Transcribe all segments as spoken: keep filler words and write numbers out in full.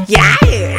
Yeah.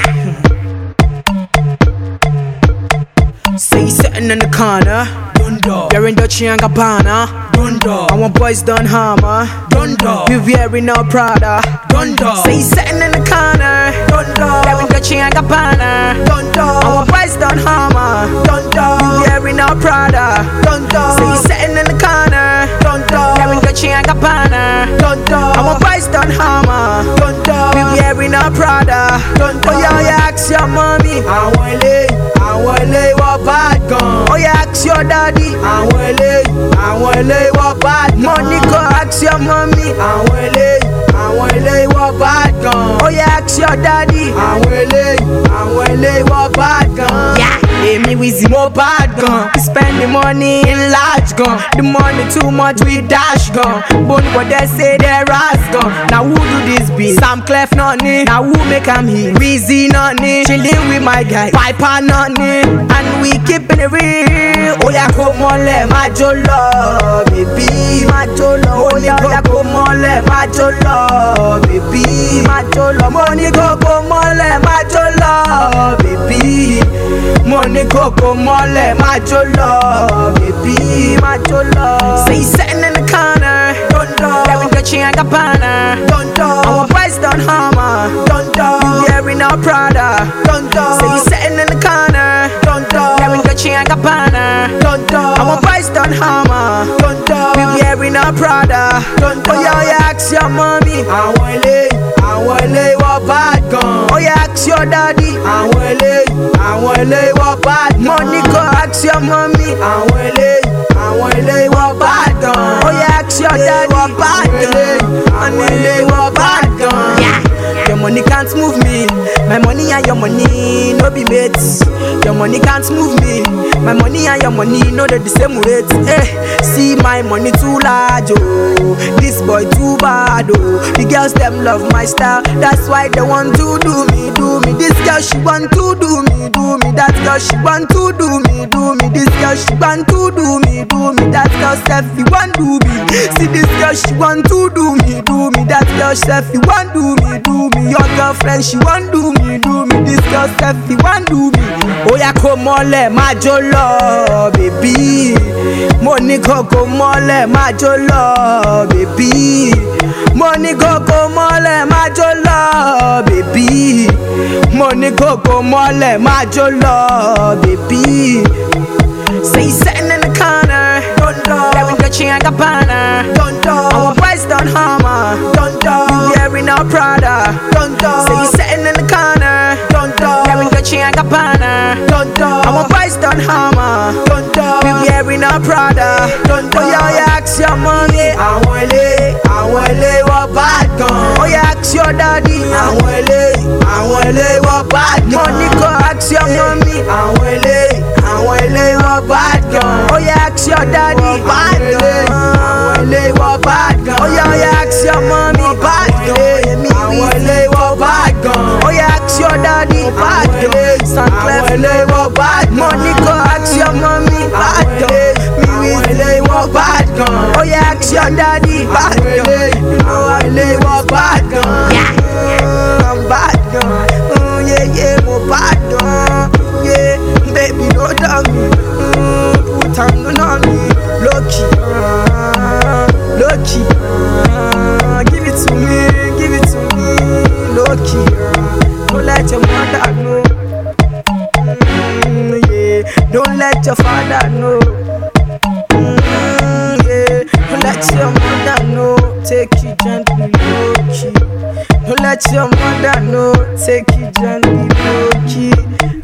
Say something in the corner. Dundo. You're in Dolce and Gabbana. Dundo. I want boys done hammer. Dundo. You wearing no Prada. Dundo. Say something in the corner. Dundo. You're in Dolce and Gabbana. Dundo. I want boys done hammer. Dundo. You wearing no Prada. Dundo. Say something in the corner. Dundo. You're in Dolce and Gabbana. Dundo. I want boys done hammer. Dundo. You wearing no Prada. Dundo. Oh yeah, yeah, ask your mommy. I want it. I want it. What bad gun? Oh yeah, ask your daddy. I want it. I want it. What bad gun? Money go ask your mommy. I want it. I want it. What bad gun? Oh yeah, ask your daddy. I want it. I want it. What bad gun? Yeah. Hey, me with more bad gun. We spend the money in large gun. The money too much, we dash gun. But what they say they ras gun. Now who do this beat? Sam Clef nonny. Now who make am hit? Weezy nonny. Chillin' with my guy Piper nonny. And we keepin' it real. Oh yeah, come on, let my jolo, baby, my jolo. Oh yeah, yeah, come on, let my jolo, baby, my jolo. Money go, come on, let my jolo, baby. Money go, come on, let my jolo, baby, my jolo. Say something in the corner. Dundo. You're in Dolce and Gabbana. Dundo. Our boys done hammer. Dundo. You wearing no Prada. Dundo. Say something in the corner. Dundo. You're in Dolce and Gabbana. Dundo. Our boys done hammer. Dundo. We wearing no Prada. Dundo. Oh yeah, yeah, ask your mommy. I want it. I want it. What bad gun? Oh yeah, ask your daddy. I want it. I want it. What bad gun? Money go ask your mommy. I want it. I want it. What bad gun? Oh yeah, ask your daddy. What bad gun? I need it. What bad gun? Yeah. Your money can't move me. My money and your money no be mates. Your money can't move me. My money and your money no they the same rate. Eh, see my money too large, oh. This boy too bad, oh. The girls them love my style. That's why they want to do me, do me. This girl she want to do me, do me. That girl she want to do me, do me. This girl she want to do me, do me. That girl Steffi want do me. See this girl she want to do me, do me. That girl Steffi want do me, do me. Your girlfriend she want do me, do me. This girl Steffi want do me. Oh yeah, come on, let my jolo, baby. Money go come on, let my jolo, baby. Money go come on, let my jolo, baby. Money go come on, let my jolo, baby. Say something in the corner. Dundo. You're in Dolce and Gabbana. Dundo. Our boys done hammer. Dundo. You wearing no Prada. Dundo. Say something in the corner. Dundo. You're in Dolce and Gabbana. Dundo. Our boys done hammer. Dundo. We wearing no Prada. Dundo. Oh yeah, yeah, ask your mommy. I want it. I want it. What bad gun? Oh yeah, ask your daddy. I want it. I want it. What bad gun? Money go ask your mommy. I want it. I want it. What bad gun? Oh yeah, ask your daddy. Bad gun. I want it. What bad gun? Oh yeah, yeah, ask your mommy. Bad gun. I want it. What bad gun? Oh yeah, ask your daddy. Bad gun. Sam Clef. What bad gun? Money go ask your mommy. Bad gun. Me with it. What bad gun? Oh yeah, ask your daddy. Bad gun. You know I lay what bad gun. Yeah, I'm bad gun. Oh yeah, yeah, more bad gun. Yeah, baby, don't tell me. Mm, put on on me. Lucky, uh, lucky. Uh, give it to me, give it to me. Lucky, uh, don't let your mother know. Mm, yeah, don't let your father know. Mm, yeah, don't let your mother know. Take it gently, low-key. Don't let your mother know. Take it gently, low-key.